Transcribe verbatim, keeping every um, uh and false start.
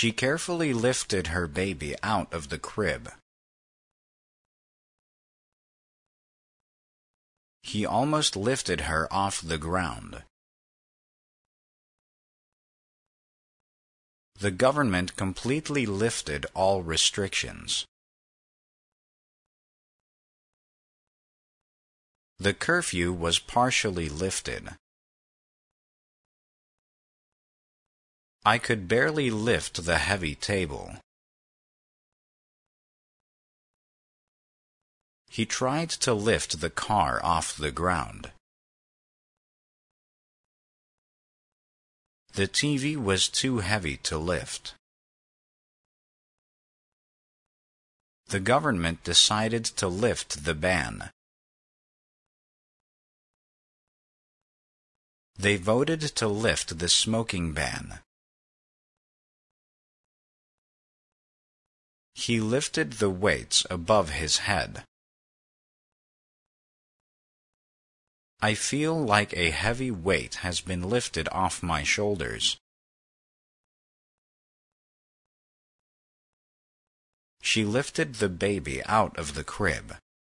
She carefully lifted her baby out of the crib. He almost lifted her off the ground. The government completely lifted all restrictions. The curfew was partially lifted. I could barely lift the heavy table. He tried to lift the car off the ground. The T V was too heavy to lift. The government decided to lift the ban. They voted to lift the smoking ban. He lifted the weights above his head. I feel like a heavy weight has been lifted off my shoulders. She lifted the baby out of the crib.